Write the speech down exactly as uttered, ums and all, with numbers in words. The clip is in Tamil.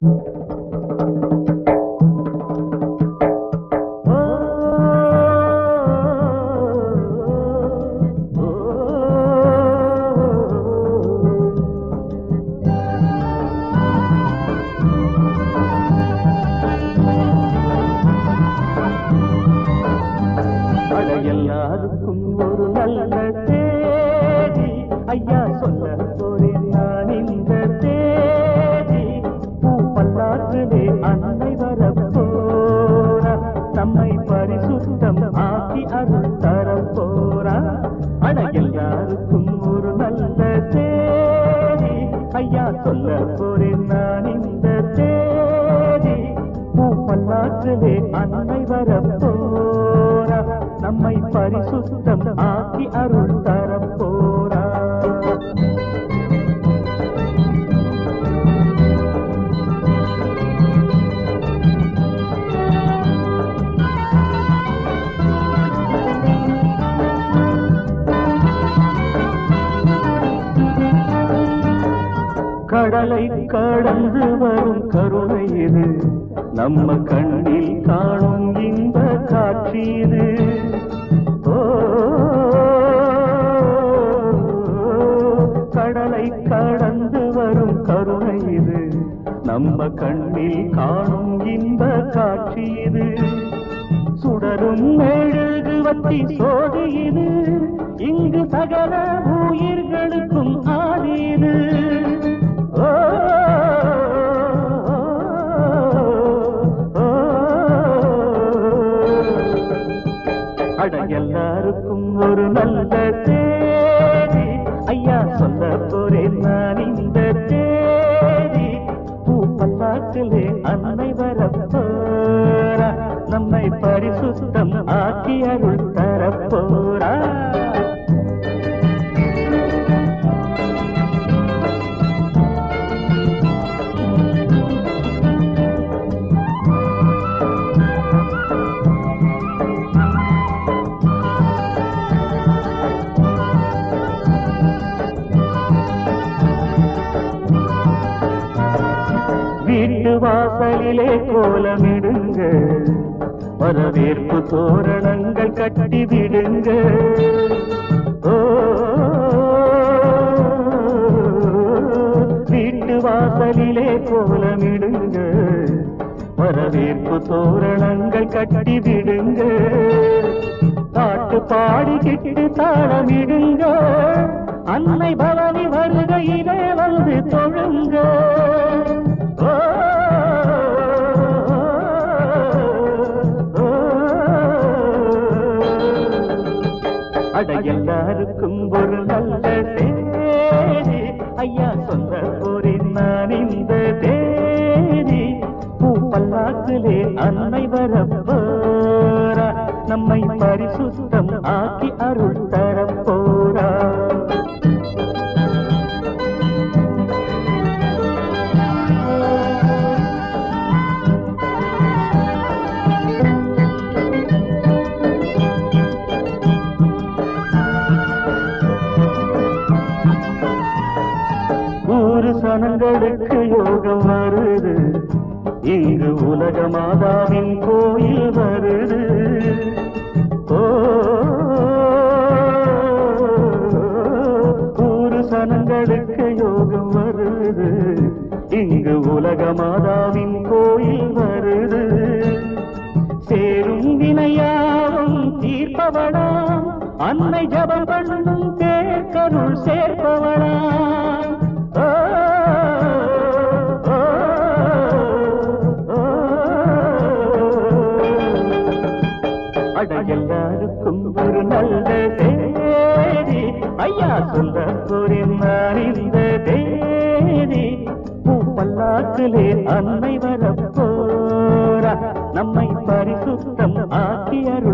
எல்லாருக்கும் ஒரு நல்ல தேதி ஐயா சொல்ல போறேன் நான் இந்த தேதி. பூ பல்லாற்றிலே அன்னை வரப்போரா, நம்மை பரிசுத்தம் ஆக்கி அருள் தரப்போரா. அட எல்லாருக்கும் ஒரு நல்ல தேதி ஐயா சொல்ல போறேன் நான் இந்த தேதி. பூ பல்லாற்றிலே அன்னை வரப்போரா, நம்மை பரிசுத்தம் ஆக்கி அருள் தரப்போரா. கடலை கடந்து வரும் கருணை இது, நம்ம கண்ணில் காணும் இன்ப காட்சி இது. கடலை கடந்து வரும் கருணை இது, நம்ம கண்ணில் காணும் இன்ப காட்சி இது. சுடரும் மெழுகுவர்த்தி சோதி இது, இங்கு சகல உயிர்களுக்கும் ஆதி இது. அட எல்லாருக்கும் ஒரு நல்ல தேதி ஐயா சொல்ல போறேன் நான் இந்த தேதி. பூ பல்லாற்றிலே அன்னை வரப்போரா, நம்மை பரிசுத்தம் ஆக்கி அருள் தரப்போரா. வீட்டு வாசலிலே கோலமிடுங்க, வரவேற்பு தோரணங்கள் கட்டி விடுங்க. ஓ வீட்டு வாசலிலே கோலமிடுங்க, வரவேற்பு தோரணங்கள் கட்டி விடுங்க. பாட்டு பாடிக்கிட்டு தாளமிடுங்க, அன்னை பவனி வருகையிலே வந்து தொழுங்க. அட எல்லாருக்கும் ஒரு நல்ல தேதி ஐயா சொல்ல போறேன் நான் இந்த தேதி. பூ பல்லாற்றிலே அன்னை வரப்போரா, நம்மை பரிசுத்தம் ஆக்கி அருள் தரப்போரா. சனங்களுக்கு யோகம் வருது, இங்கு உலக மாதாவின் கோயில் வருது. ஊரு சனங்களுக்கு யோகம் வருது, இங்கு உலக மாதாவின் கோயில் வருது. சேரும் வினையாவும் தீர்ப்பவளாம், அன்னை ஜபம் பண்ணும் தேர்கருள் சேர்ப்பவளாம். அட எல்லாருக்கும் ஒரு நல்ல தேதி ஐயா சொல்ல போறேன் நான் இந்த தேதி. பூ பல்லாற்றிலே அன்னை வரப்போரா, நம்மை பரிசுத்தம் ஆக்கி அருள்